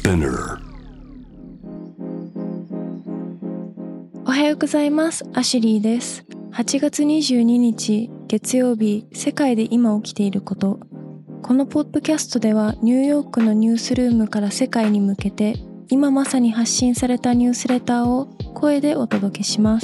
Spinner。 おはようございます。アシュリーです。8月22日月曜日、世界で今起きていること。このポッドキャストではニューヨークのニュースルームから世界に向けて今まさに発信されたニュースレターを声でお届けします。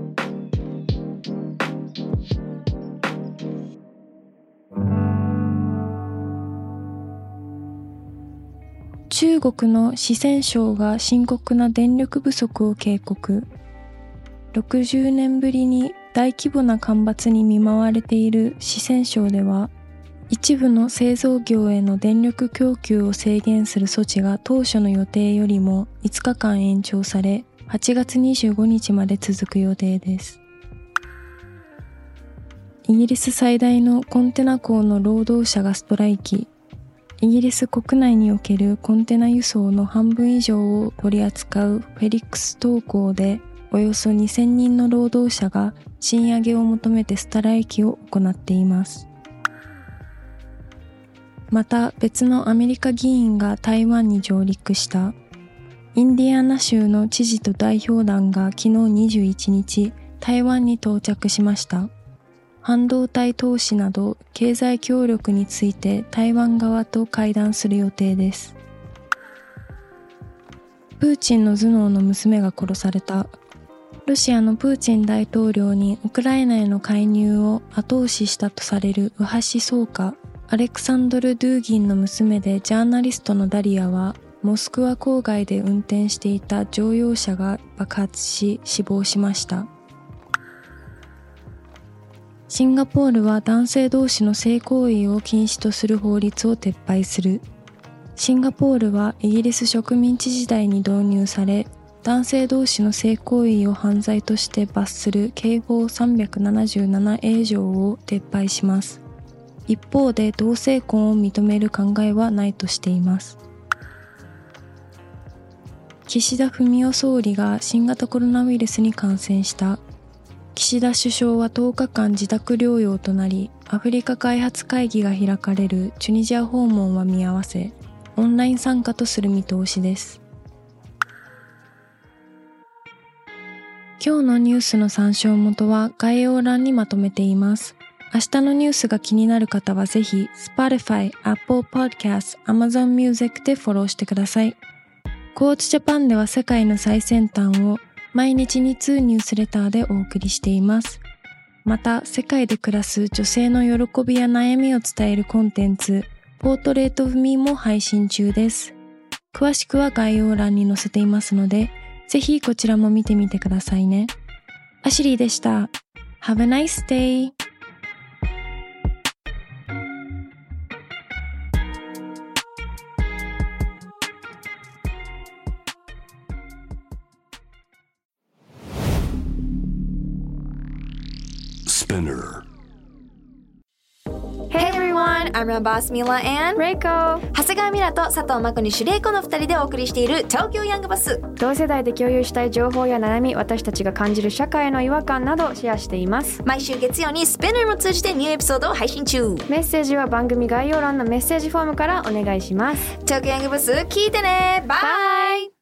中国の四川省が深刻な電力不足を警告。60年ぶりに大規模な干ばつに見舞われている四川省では、一部の製造業への電力供給を制限する措置が当初の予定よりも5日間延長され、8月25日まで続く予定です。イギリス最大のコンテナ港の労働者がストライキ。イギリス国内におけるコンテナ輸送の半分以上を取り扱うフェリックス島港でおよそ2000人の労働者が賃上げを求めてストライキを行っています。また別のアメリカ議員が台湾に上陸した。インディアナ州の知事と代表団が昨日21日台湾に到着しました。半導体投資など経済協力について台湾側と会談する予定です。プーチンの頭脳の娘が殺された。ロシアのプーチン大統領にウクライナへの介入を後押ししたとされる右派思想家アレクサンドル・ドゥーギンの娘でジャーナリストのダリアはモスクワ郊外で運転していた乗用車が爆発し死亡しました。シンガポールは男性同士の性行為を禁止とする法律を撤廃する。シンガポールはイギリス植民地時代に導入され、男性同士の性行為を犯罪として罰する刑法 377A 条を撤廃します。一方で同性婚を認める考えはないとしています。岸田文雄総理が新型コロナウイルスに感染した。岸田首相は10日間自宅療養となり、アフリカ開発会議が開かれるチュニジア訪問は見合わせ、オンライン参加とする見通しです。今日のニュースの参照元は概要欄にまとめています。明日のニュースが気になる方はぜひ Spotify、Apple Podcasts、Amazon Music でフォローしてください。Quotes Japan では世界の最先端を毎日2通ニュースレターでお送りしています。また、世界で暮らす女性の喜びや悩みを伝えるコンテンツ、Portrait of Me も配信中です。詳しくは概要欄に載せていますので、ぜひこちらも見てみてくださいね。アシュリーでした。Have a nice day! Spinner. Hey everyone, I'm your boss Mila and Reiko。 長谷川ミラと佐藤真子にシュレイコの2人でお送りしている東京ヤングバス。 同世代で共有したい情報や悩み、私たちが感じる社会の違和感などシェアしています。 毎週月曜にスピナーも通じてニューエピソードを配信中。 メッセージは番組概要欄のメッセージフォームからお願いします。 東京ヤングバス聞いてね。バイ。